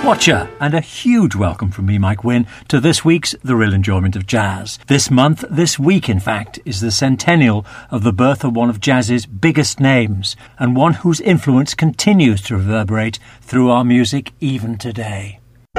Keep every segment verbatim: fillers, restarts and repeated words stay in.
Watcher, and a huge welcome from me, Mike Wynne, to this week's The Real Enjoyment of Jazz. This month, this week in fact, is the centennial of the birth of one of jazz's biggest names, and one whose influence continues to reverberate through our music even today.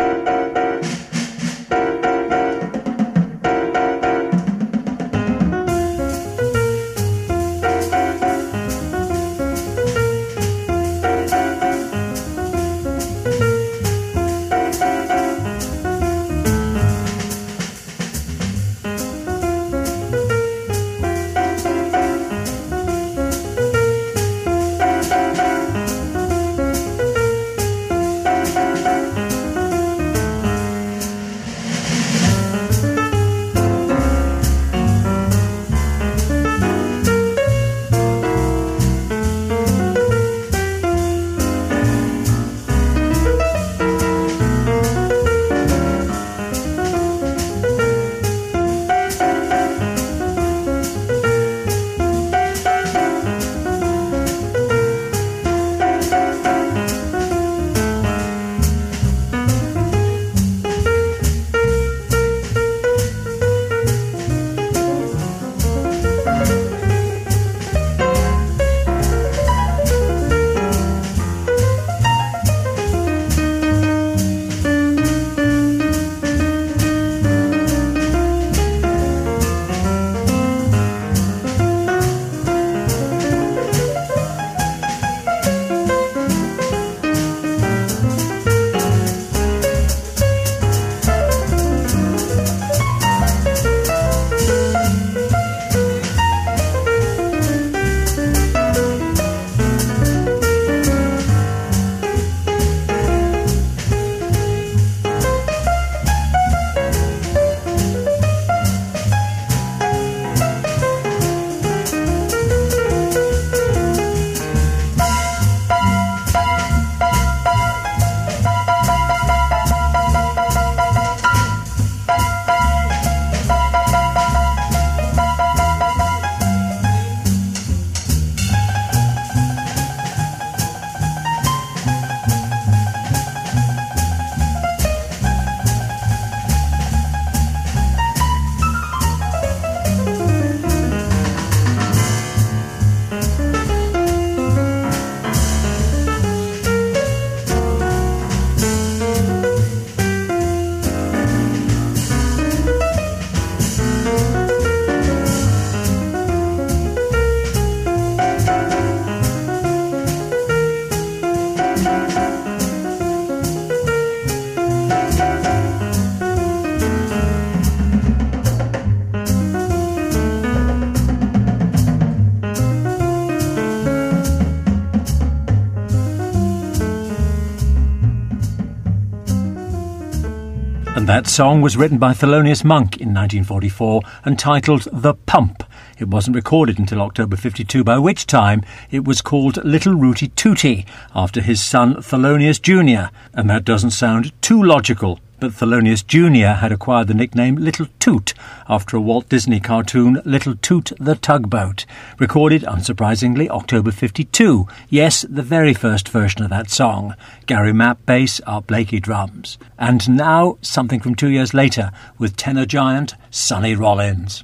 That song was written by Thelonious Monk in nineteen forty-four and titled The Pump. It wasn't recorded until October fifty-two, by which time it was called Little Rooty Tooty, after his son Thelonious Junior And that doesn't sound too logical, but Thelonious Junior had acquired the nickname Little Toot after a Walt Disney cartoon, Little Toot the Tugboat, recorded, unsurprisingly, October fifty-two. Yes, the very first version of that song. Gary Mapp bass, Art Blakey drums. And now, something from two years later, with tenor giant Sonny Rollins.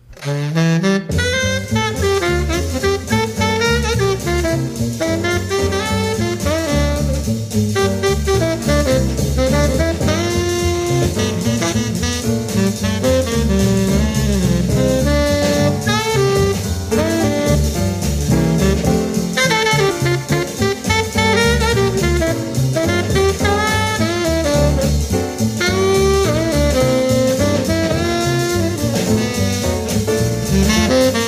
Thank you.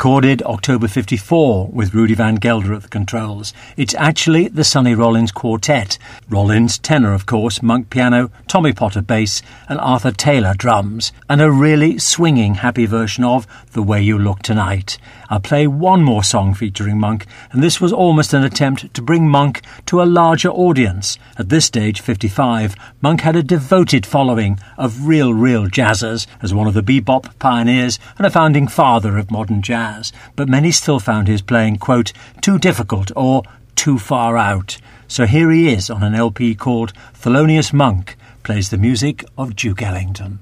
Recorded October fifty-four with Rudy Van Gelder at the controls. It's actually the Sonny Rollins Quartet. Rollins, tenor of course, Monk piano, Tommy Potter bass and Arthur Taylor drums. And a really swinging happy version of The Way You Look Tonight. I'll play one more song featuring Monk, and this was almost an attempt to bring Monk to a larger audience. At this stage, fifty-five, Monk had a devoted following of real, real jazzers as one of the bebop pioneers and a founding father of modern jazz, but many still found his playing, quote, too difficult or too far out. So here he is on an L P called Thelonious Monk, plays the music of Duke Ellington.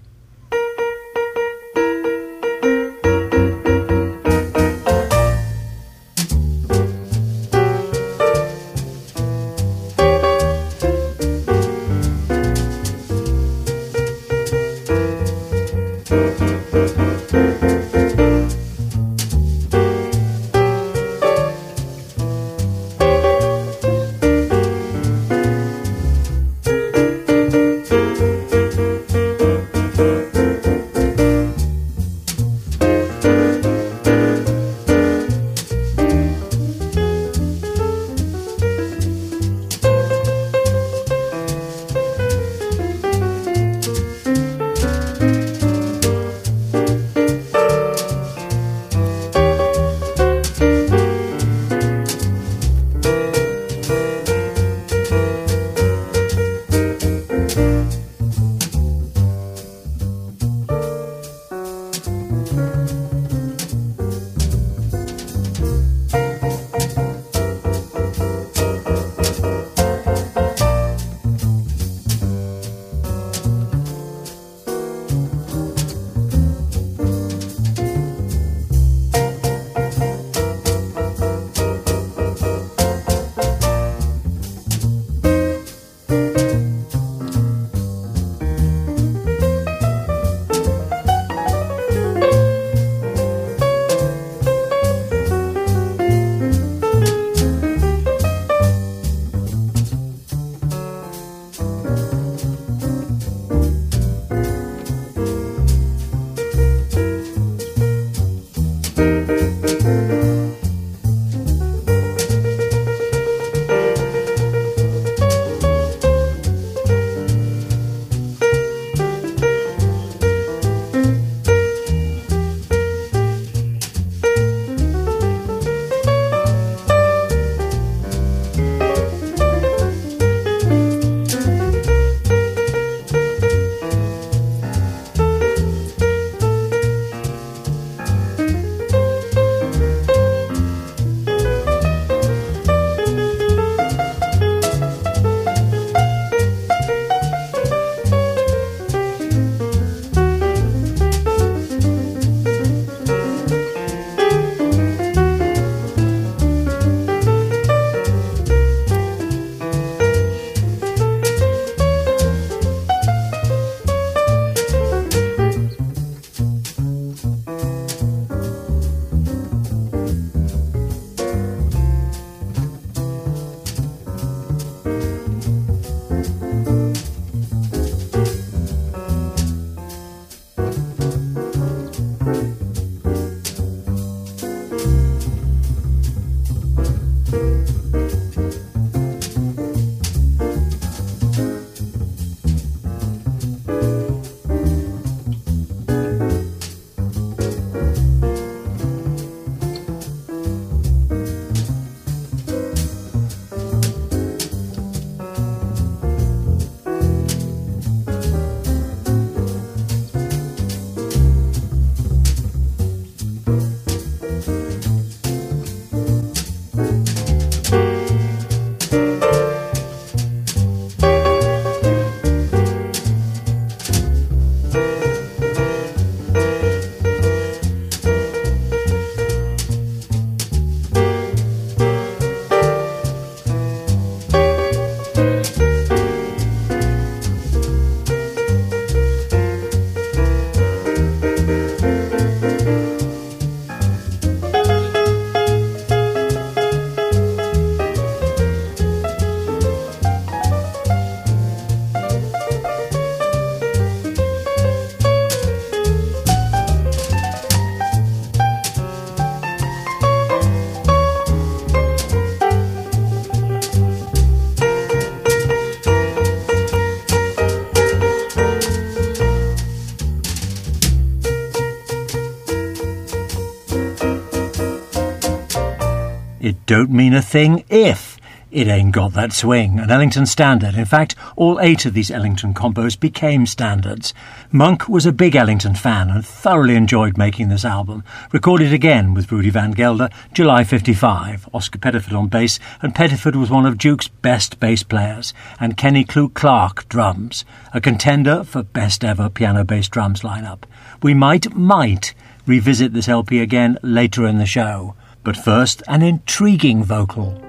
don't mean a thing if it ain't got that swing, an Ellington standard. In fact, all eight of these Ellington combos became standards. Monk was a big Ellington fan and thoroughly enjoyed making this album. Recorded again with Rudy Van Gelder, July fifty-five. Oscar Pettiford on bass, and Pettiford was one of Duke's best bass players, and Kenny Clue Clark drums, a contender for best ever piano-bass drums lineup. We might, might revisit this L P again later in the show. But first, an intriguing vocal.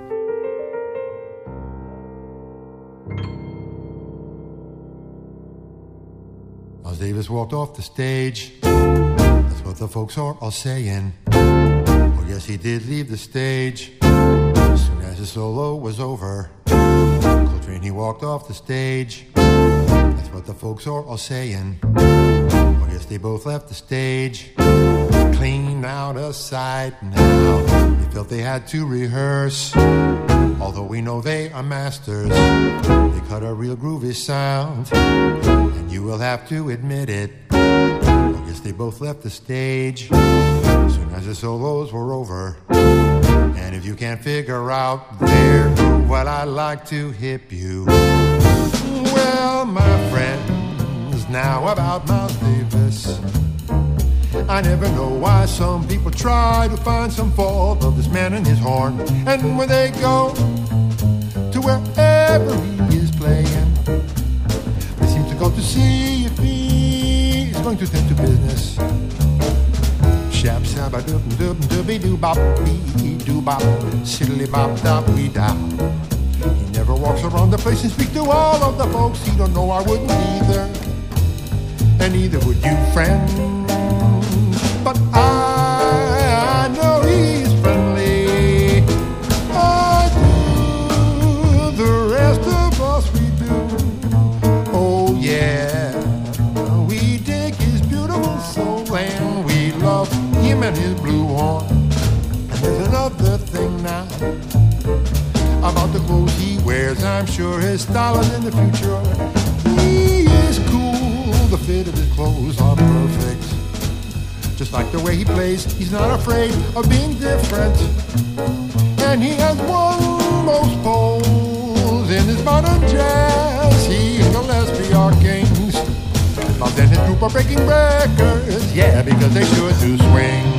Miles Davis walked off the stage. That's what the folks are all saying. Oh yes, he did leave the stage as soon as his solo was over. Coltrane, he walked off the stage. That's what the folks are all saying. Oh yes, they both left the stage clean out of sight now. They felt they had to rehearse, although we know they are masters. They cut a real groovy sound, and you will have to admit it. I guess they both left the stage as soon as the solos were over. And if you can't figure out there, well, I'd like to hip you. Well, my friends, now about Miles Davis. I never know why some people try to find some fault of this man and his horn. And when they go to wherever he is playing, they seem to go to see if he is going to tend to business. Shap shabba dub dub dubby doo bop bee doo bop siddly bop dop wee da. He never walks around the place and speaks to all of the folks. He don't know I wouldn't either, and neither would you, friend. But I, I know he's friendly. I do. The rest of us, we do. Oh yeah, we dig his beautiful soul and we love him and his blue horn. And there's another thing now about the clothes he wears. I'm sure his style is in the future. He is cool. The fit of his clothes are perfect. Just like the way he plays, he's not afraid of being different. And he has won most polls in his modern jazz. He and Gillespie are kings. Bob and his group are breaking records, yeah, because they sure do swing.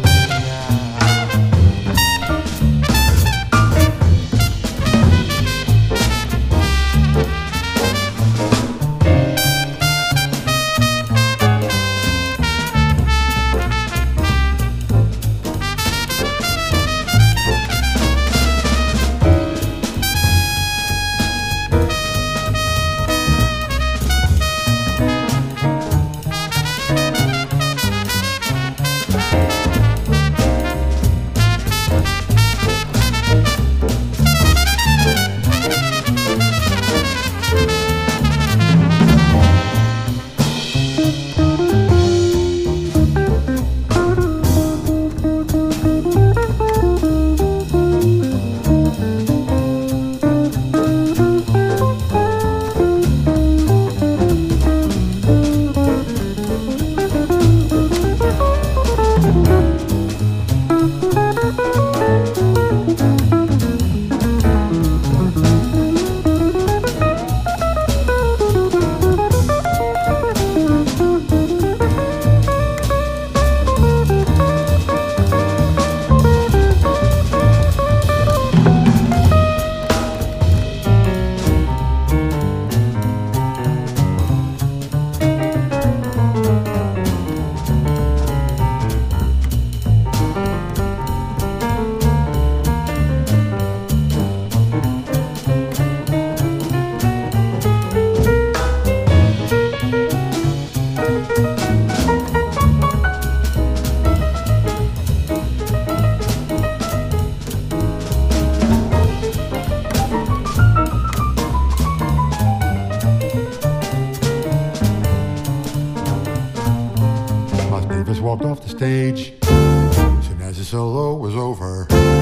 Walked off the stage soon as the solo was over.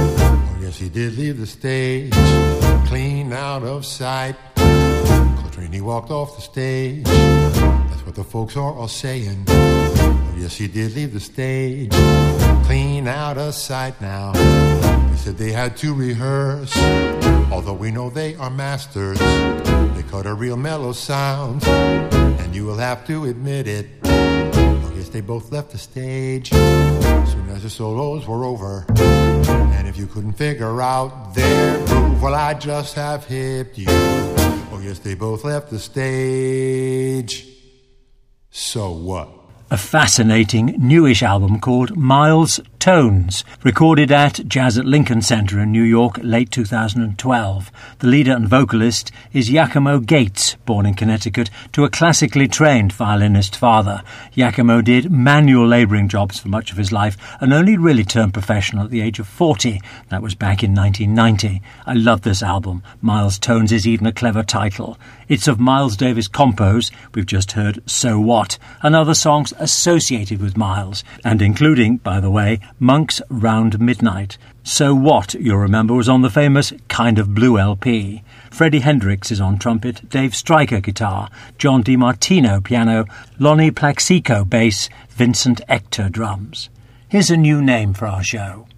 Oh yes, he did leave the stage clean out of sight. Coltrane, he walked off the stage. That's what the folks are all saying. Oh yes, he did leave the stage clean out of sight now, He said they had to rehearse, although we know they are masters. They cut a real mellow sound, and you will have to admit it. I guess they both left the stage soon as the solos were over. And if you couldn't figure out their groove, well, I just have hipped you. Oh, yes, they both left the stage. So what? A fascinating newish album called Miles Tones, recorded at Jazz at Lincoln Center in New York late two thousand twelve. The leader and vocalist is Giacomo Gates, born in Connecticut to a classically trained violinist father. Giacomo did manual labouring jobs for much of his life and only really turned professional at the age of forty. That was back in nineteen ninety. I love this album. Miles Tones is even a clever title. It's of Miles Davis compos. We've just heard So What, and other songs associated with Miles, and including, by the way, Monk's Round Midnight. So What, you'll remember, was on the famous Kind of Blue L P. Freddie Hendrix is on trumpet, Dave Stryker guitar, John DiMartino piano, Lonnie Plaxico bass, Vincent Ector drums. Here's a new name for our show.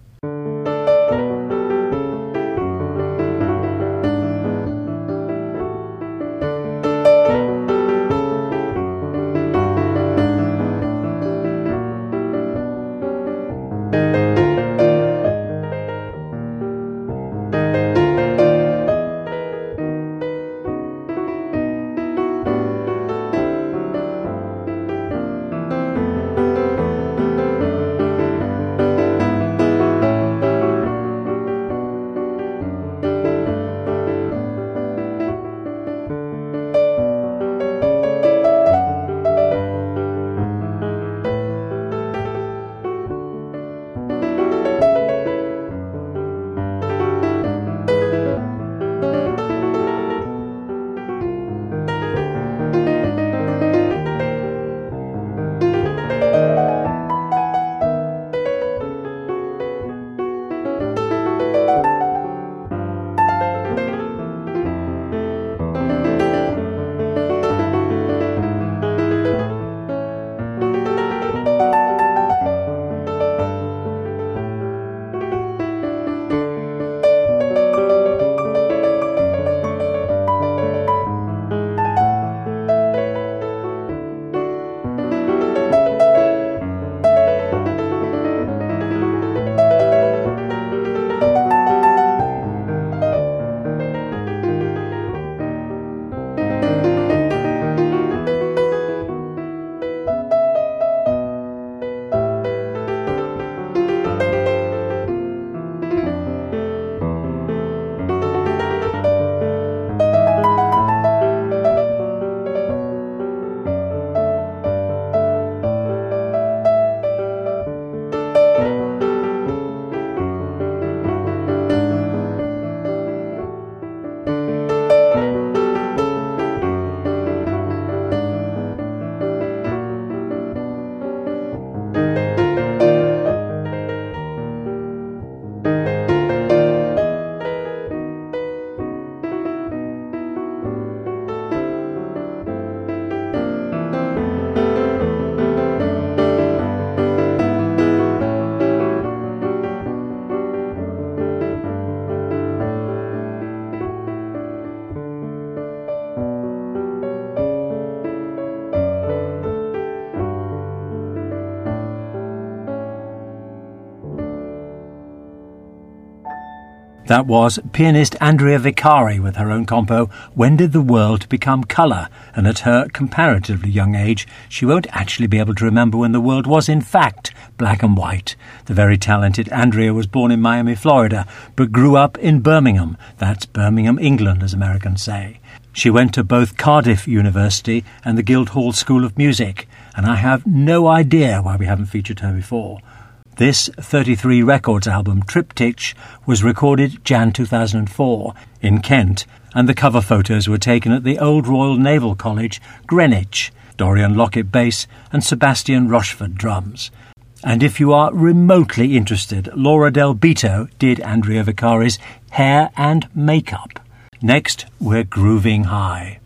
That was pianist Andrea Vicari with her own compo, When Did the World Become Colour? And at her comparatively young age, she won't actually be able to remember when the world was in fact black and white. The very talented Andrea was born in Miami, Florida, but grew up in Birmingham. That's Birmingham, England, as Americans say. She went to both Cardiff University and the Guildhall School of Music, and I have no idea why we haven't featured her before. This thirty-three Records album, Triptych, was recorded January two thousand four in Kent, and the cover photos were taken at the Old Royal Naval College, Greenwich. Dorian Lockett bass and Sebastian Rochford drums. And if you are remotely interested, Laura Del Bito did Andrea Vicari's hair and makeup. Next, we're grooving high.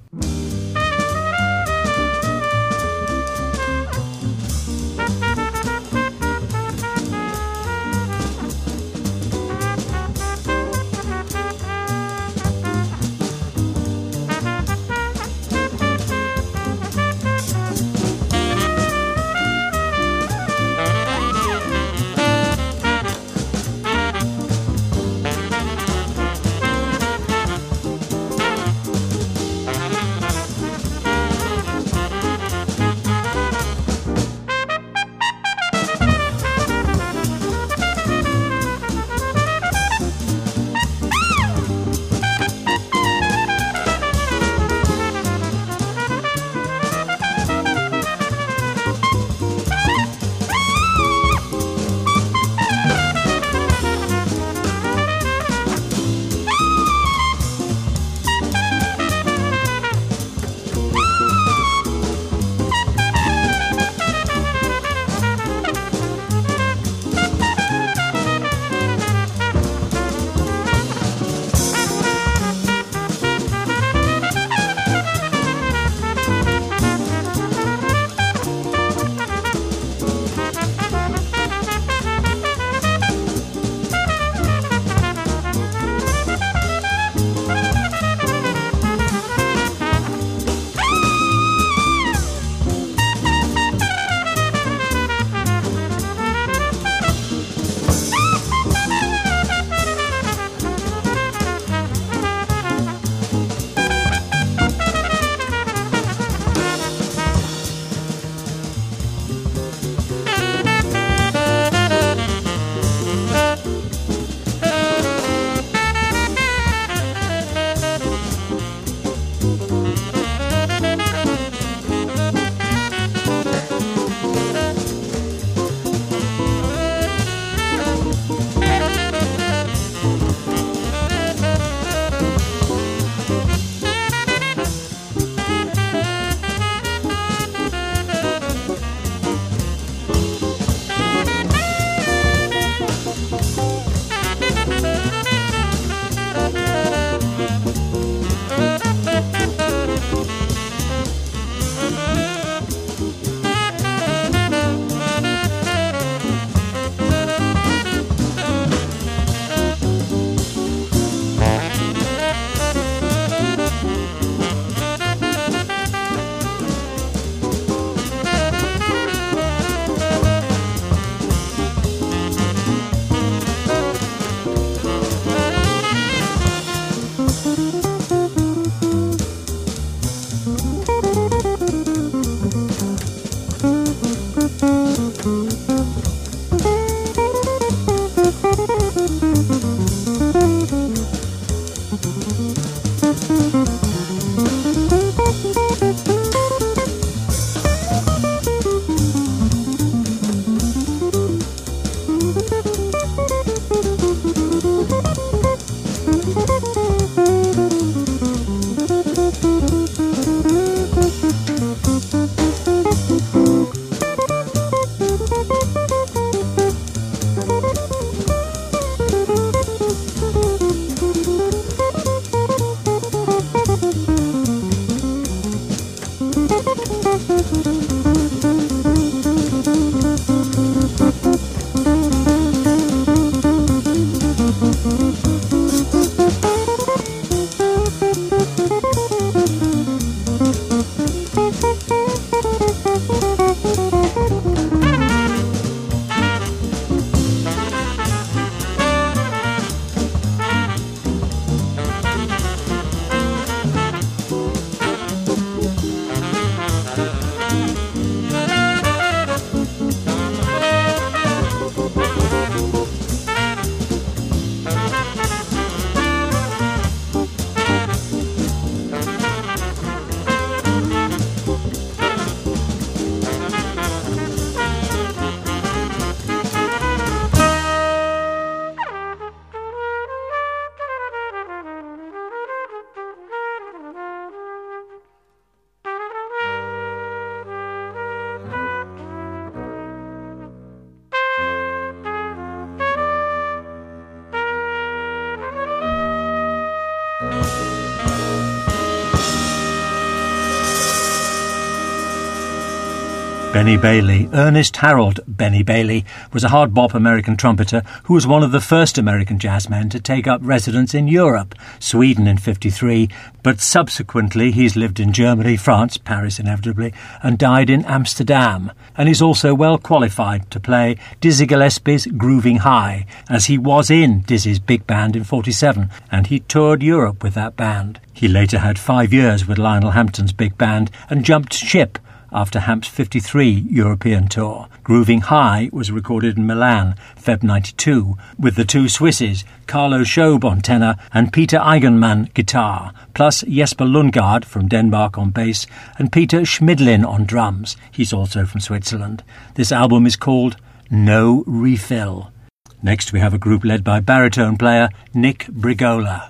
Benny Bailey. Ernest Harold Benny Bailey was a hard bop American trumpeter who was one of the first American jazzmen to take up residence in Europe, Sweden in fifty-three, but subsequently he's lived in Germany, France, Paris inevitably, and died in Amsterdam. And he's also well qualified to play Dizzy Gillespie's Grooving High, as he was in Dizzy's big band in forty-seven, and he toured Europe with that band. He later had five years with Lionel Hampton's big band and jumped ship after Hamp's fifty-three European tour. Grooving High was recorded in Milan, February ninety-two, with the two Swisses, Carlo Schob on tenor and Peter Eigenmann guitar, plus Jesper Lundgaard from Denmark on bass and Peter Schmidlin on drums. He's also from Switzerland. This album is called No Refill. Next we have a group led by baritone player Nick Brigola.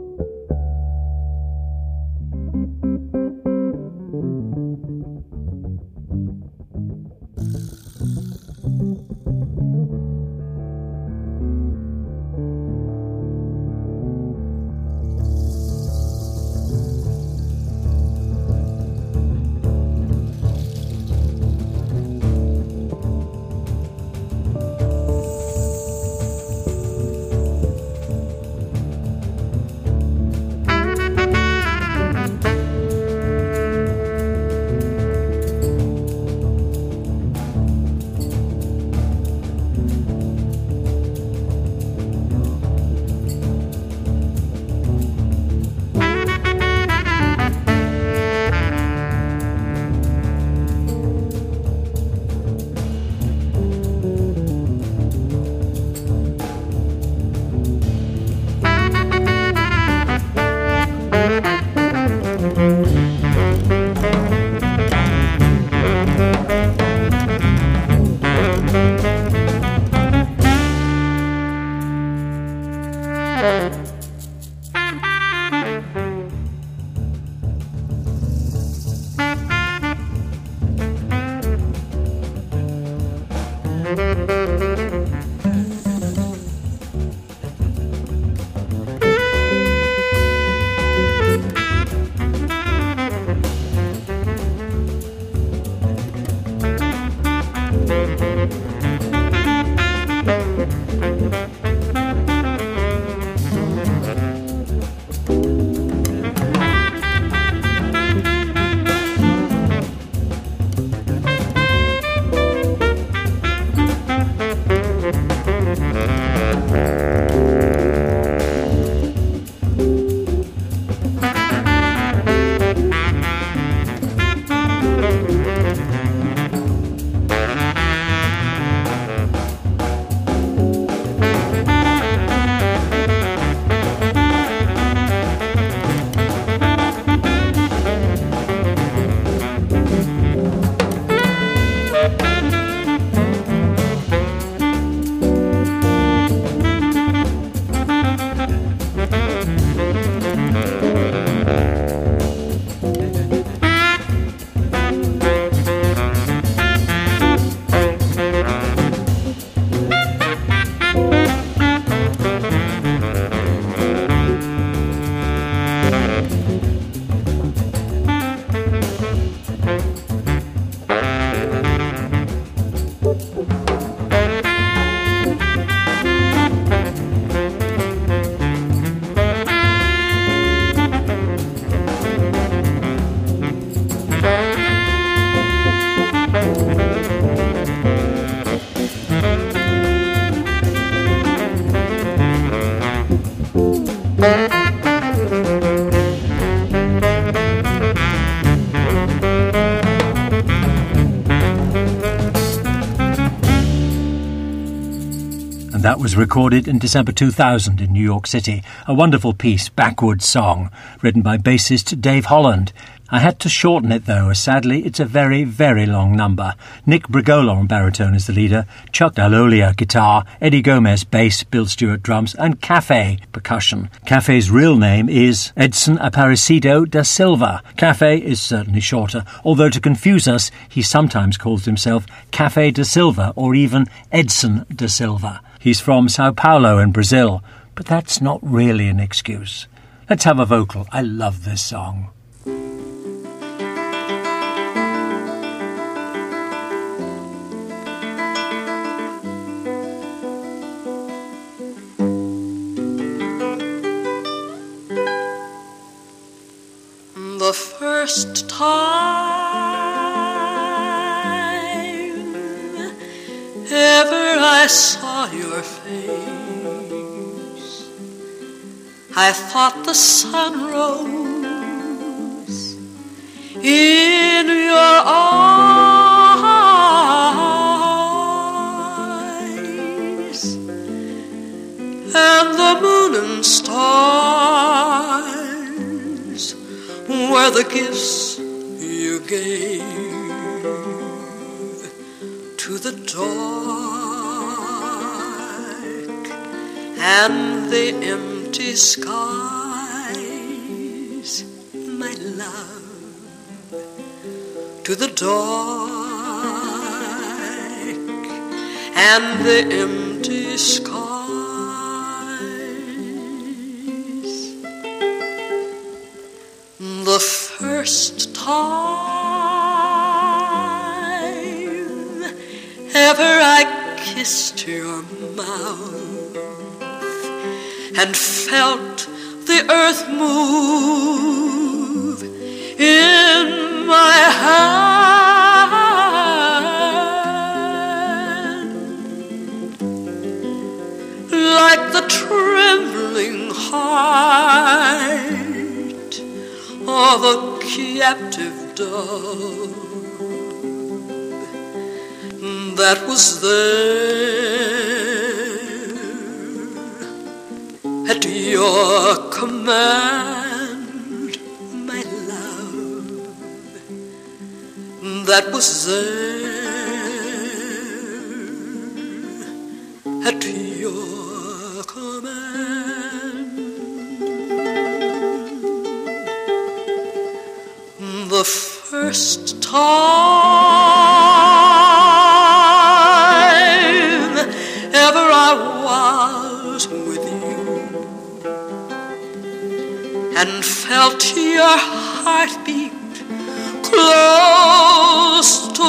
That was recorded in December two thousand in New York City. A wonderful piece, Backwoods Song, written by bassist Dave Holland. I had to shorten it though, as sadly it's a very, very long number. Nick Brigola on baritone is the leader, Chuck Dalolia guitar, Eddie Gomez bass, Bill Stewart drums, and Cafe percussion. Cafe's real name is Edson Aparecido da Silva. Cafe is certainly shorter, although to confuse us, he sometimes calls himself Cafe da Silva or even Edson da Silva. He's from Sao Paulo in Brazil, but that's not really an excuse. Let's have a vocal. I love this song. first time ever I saw your face, I thought the sun rose in your eyes, and the moon and stars were the gifts you gave to the dark and the empty skies, my love, to the dark and the empty skies. The first time ever I kissed your mouth and felt the earth move in my hand, like the trembling heart of a captive dove that was there at your command, my love, that was there at your command. The first time ever I was with you and felt your heartbeat close to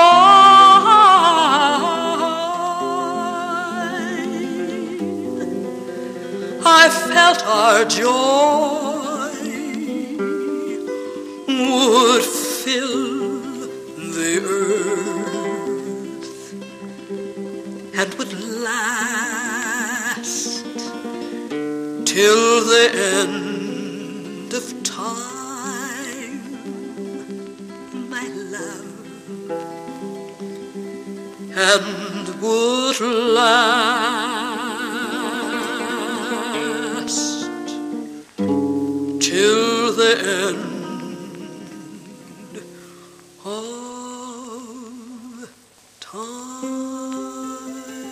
mine, I felt our joy would fill the earth and would last till the end of time, my love, and would last till the end of time.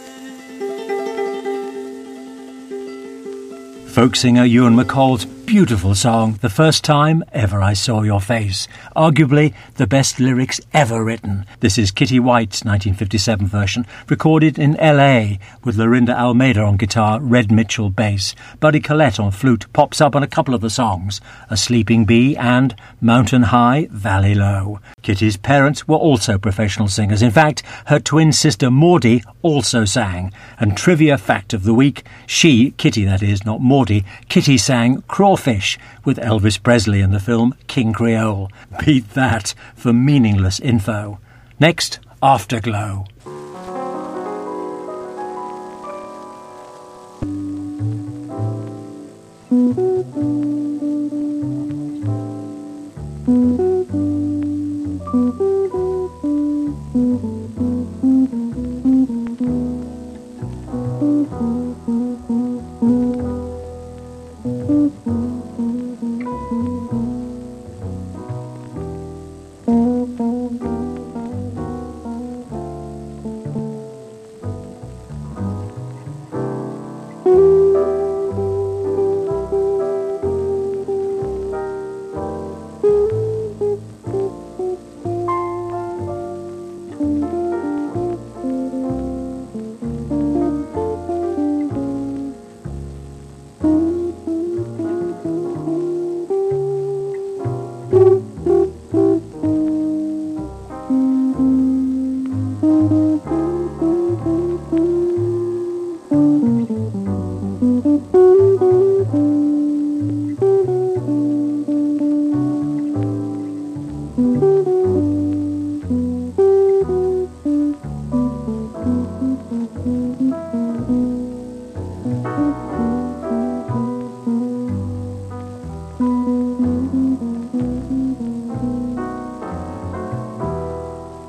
Folk singer Ewan MacColl's beautiful song, The First Time Ever I Saw Your Face. Arguably the best lyrics ever written. This is Kitty White's nineteen fifty-seven version, recorded in L A with Lorinda Almeida on guitar, Red Mitchell bass. Buddy Collette on flute pops up on a couple of the songs, A Sleeping Bee and Mountain High, Valley Low. Kitty's parents were also professional singers. In fact, her twin sister Maudie also sang. And trivia fact of the week, she, Kitty that is, not Maudie, Kitty sang Crawfish with Elvis Presley in the film King Creole. Beat that for meaningless info. Next, Afterglow.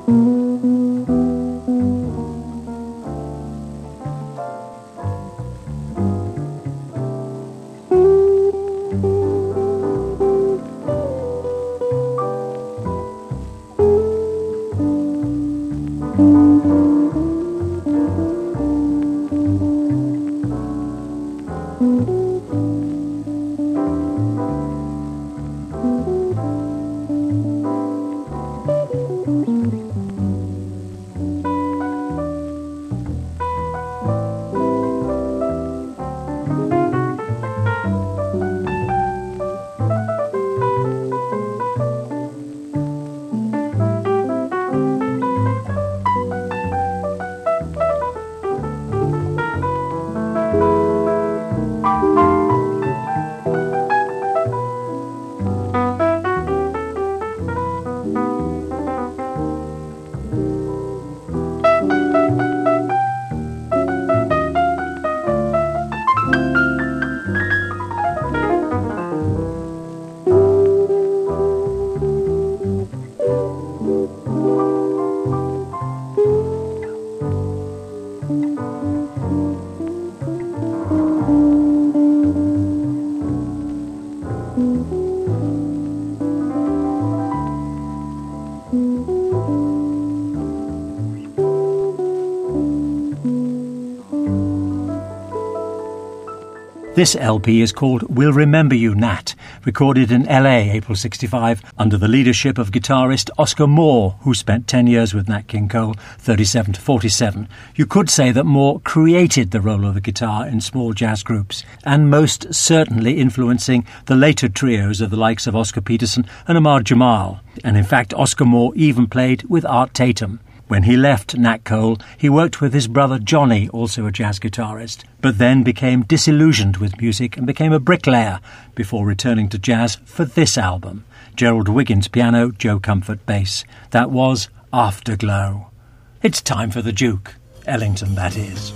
This L P is called We'll Remember You, Nat, recorded in L A April sixty-five under the leadership of guitarist Oscar Moore, who spent ten years with Nat King Cole, thirty-seven to forty-seven. You could say that Moore created the role of the guitar in small jazz groups, and most certainly influencing the later trios of the likes of Oscar Peterson and Ahmad Jamal. And in fact, Oscar Moore even played with Art Tatum. When he left Nat Cole, he worked with his brother Johnny, also a jazz guitarist, but then became disillusioned with music and became a bricklayer before returning to jazz for this album. Gerald Wiggins piano, Joe Comfort bass. That was Afterglow. It's time for the Duke. Ellington, that is.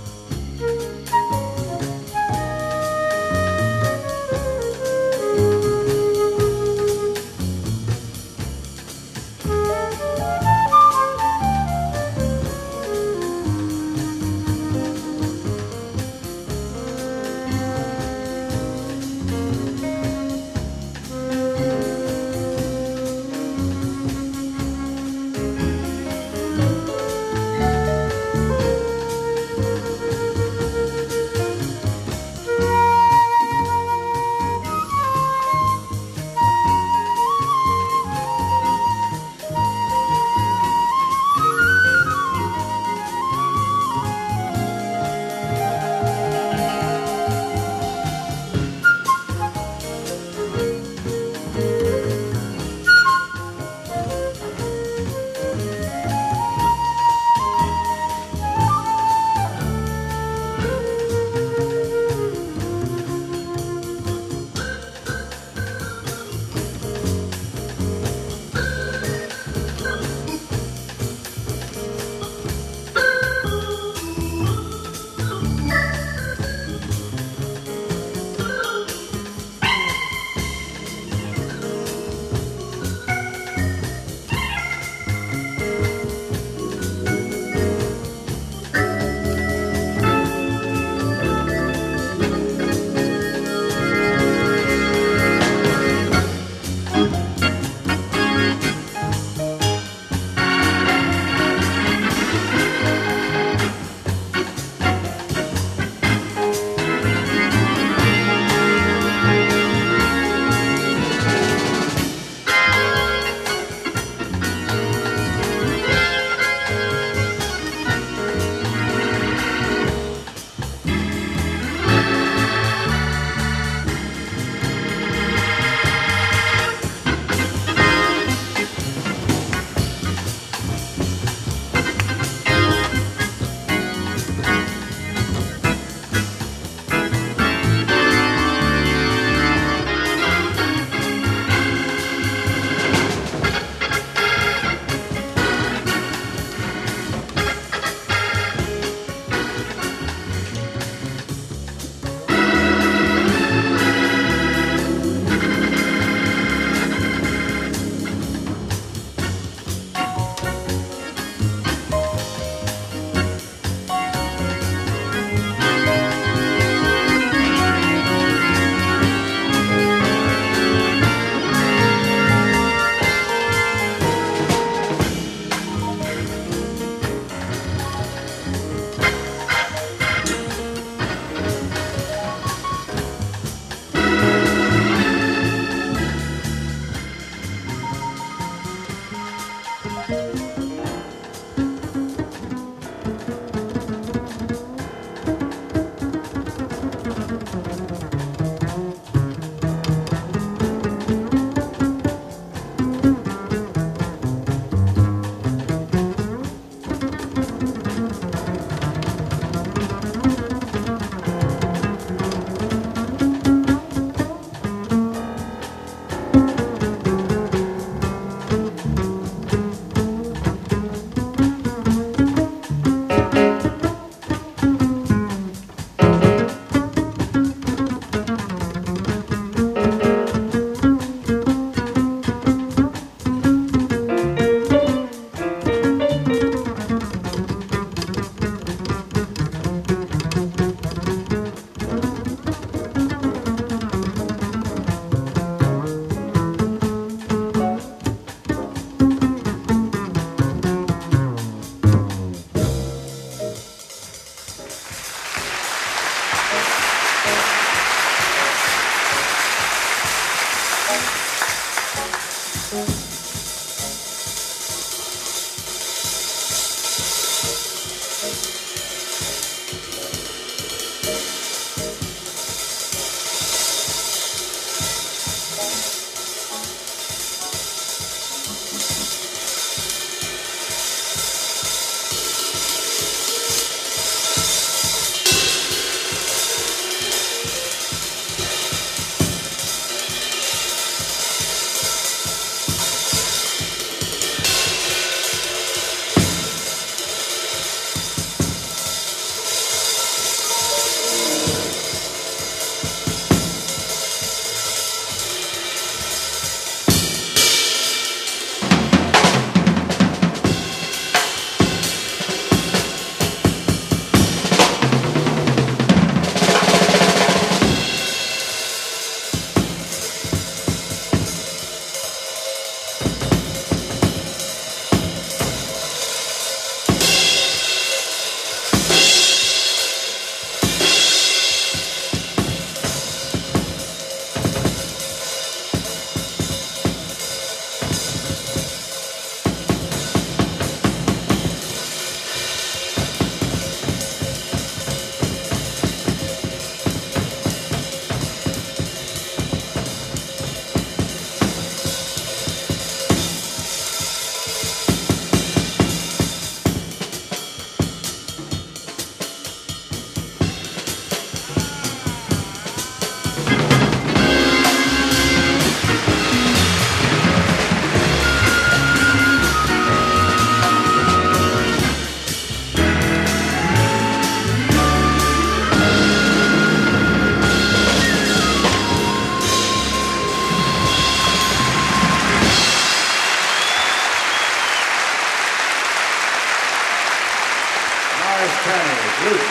sopranos, Ruth.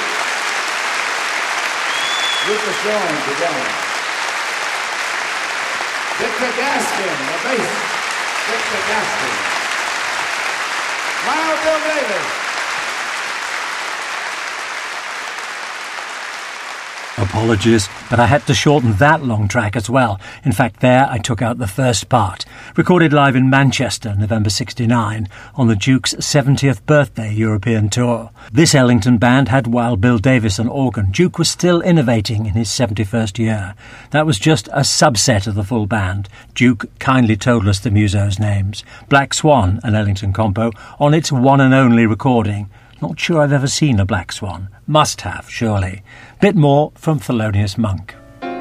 Rufus Jones, the drummer. Victor Gaskin, the bass. Victor Gaskin. Miles Bill Davis. Apologies, but I had to shorten that long track as well. In fact, there I took out the first part. Recorded live in Manchester, November sixty-nine, on the Duke's seventieth birthday European tour. This Ellington band had Wild Bill Davis on organ. Duke was still innovating in his seventy-first year. That was just a subset of the full band. Duke kindly told us the musos' names. Black Swan, an Ellington compo, on its one and only recording. Not sure I've ever seen a Black Swan. Must have, surely. Bit more from Thelonious Monk.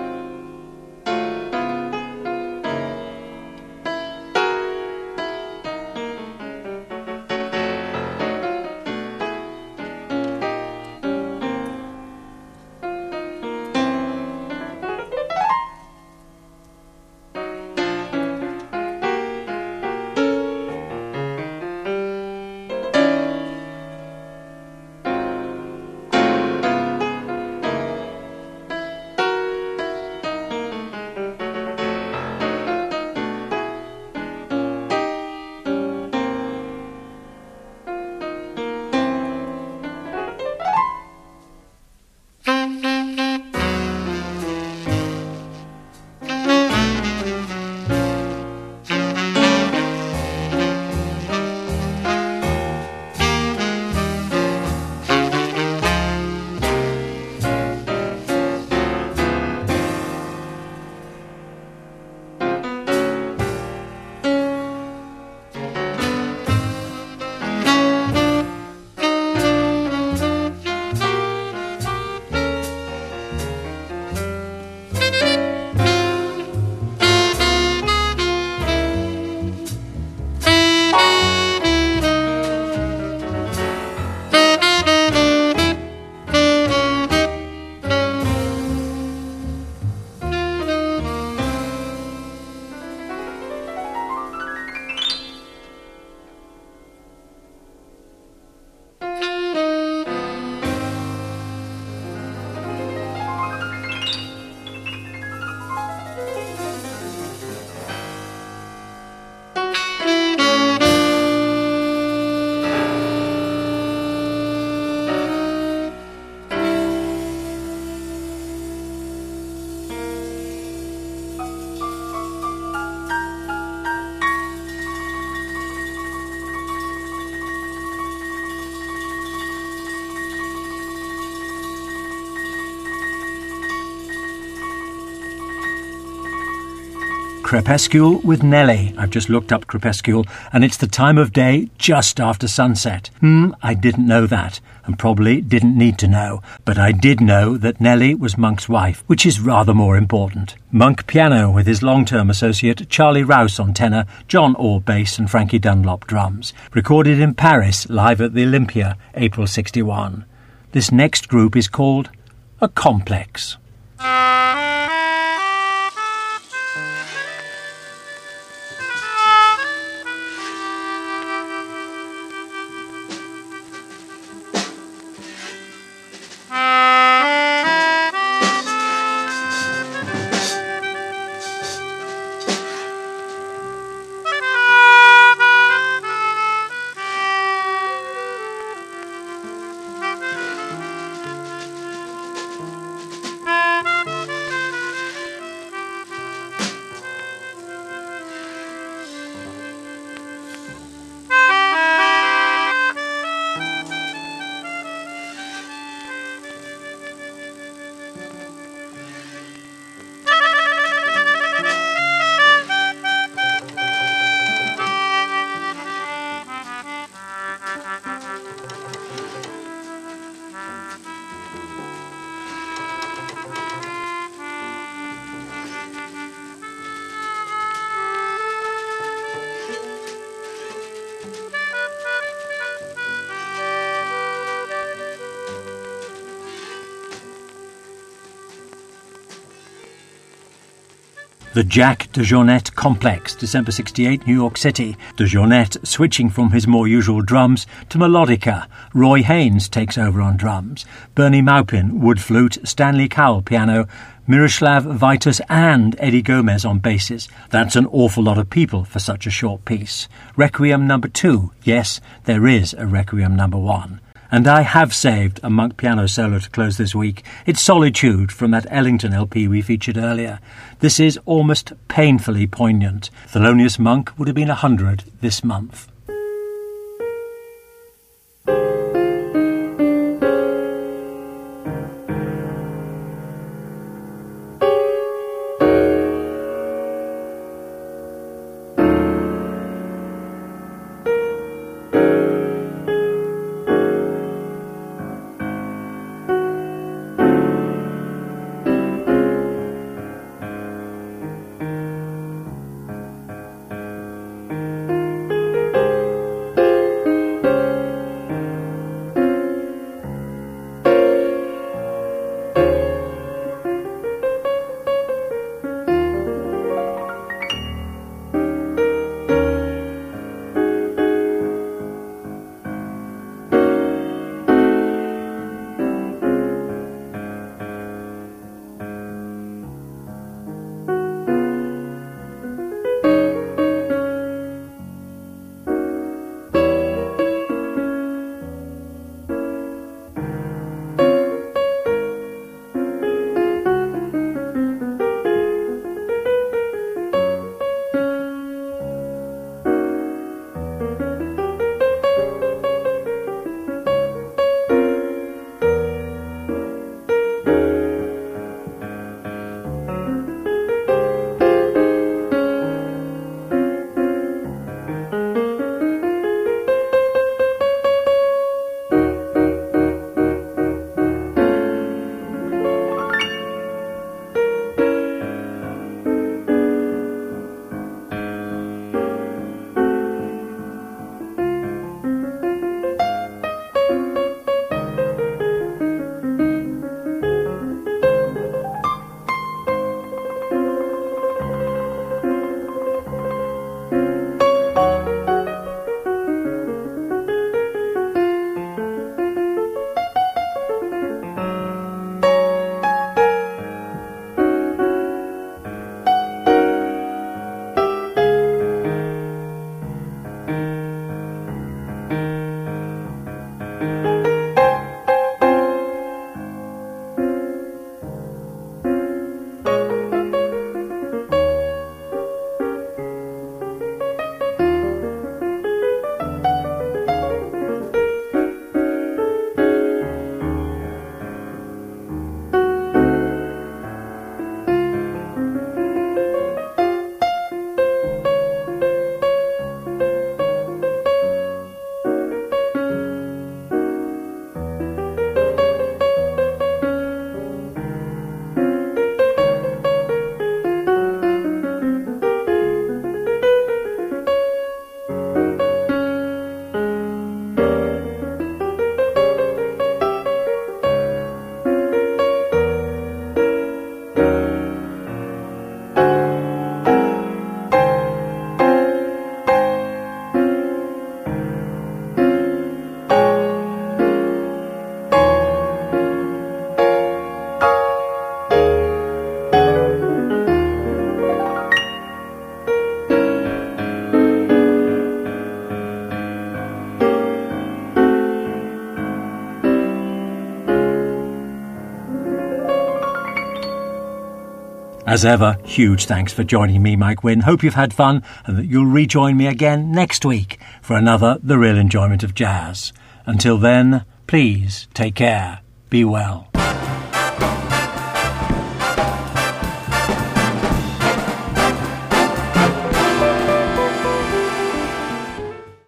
Crepuscule with Nelly. I've just looked up Crepuscule, and it's the time of day just after sunset. Hmm, I didn't know that, and probably didn't need to know, but I did know that Nelly was Monk's wife, which is rather more important. Monk piano with his long-term associate Charlie Rouse on tenor, John Orr bass and Frankie Dunlop drums. Recorded in Paris, live at the Olympia, April sixty-one. This next group is called A Complex. The Jack DeJohnette Complex, December sixty-eight, New York City. DeJohnette switching from his more usual drums to melodica. Roy Haynes takes over on drums. Bernie Maupin, wood flute. Stanley Cowell, piano. Miroslav Vitus and Eddie Gomez on basses. That's an awful lot of people for such a short piece. Requiem number two. Yes, there is a Requiem number one. And I have saved a Monk piano solo to close this week. It's Solitude from that Ellington L P we featured earlier. This is almost painfully poignant. Thelonious Monk would have been a hundred this month. As ever, huge thanks for joining me, Mike Wynne. Hope you've had fun and that you'll rejoin me again next week for another The Real Enjoyment of Jazz. Until then, please take care. Be well.